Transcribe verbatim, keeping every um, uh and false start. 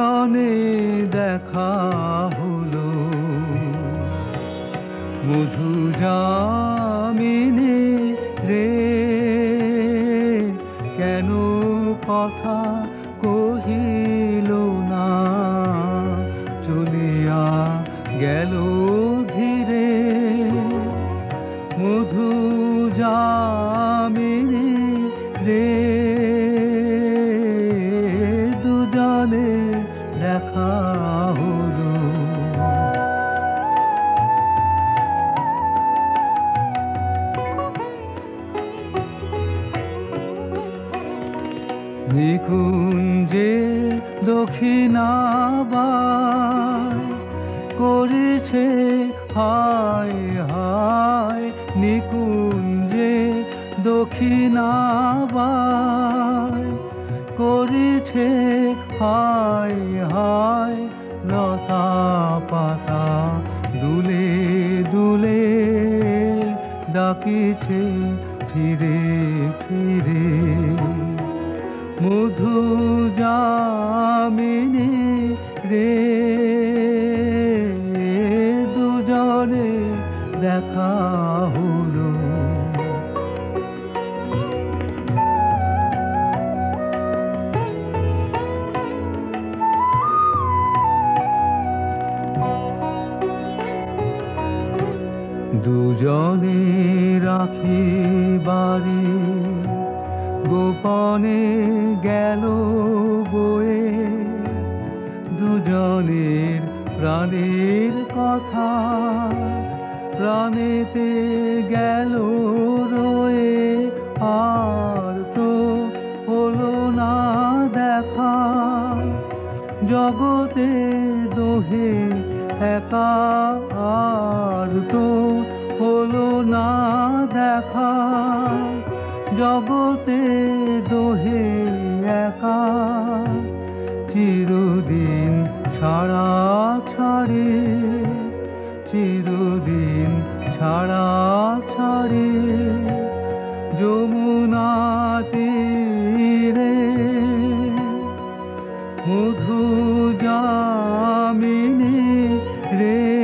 দুজনে দেখা হলো, মধু যামিনী রে, কেন কথা কহিল না, চলিয়া গেল ধীরে। মধু যামিনী রে, দুজনে দেখা হলো। নিকুঞ্জে দক্ষিণাবাই করেছে হায় হায়, নিকুঞ্জে দক্ষিণাবাই করেছে হায় হায়, লতা পাতা দুলে দুলে ডাকিছে ফিরে ফিরে। মধু যামিনী রে, দুজনে দেখা হলো। দুজনে রাখি বাড়ি গোপনে গেল বয়ে, দুজনের প্রাণের কথা প্রাণেতে গেল রয়ে। আর তো হলো না দেখা, জগতে দোহে একা। আর তো হলো না দেখা, জগতে দোহে একা। চিরদিন ছাড়া ছাড়ি, চিরদিন ছাড়া ছাড়ি, যমুনা তীরে। মধু যামিনী রে,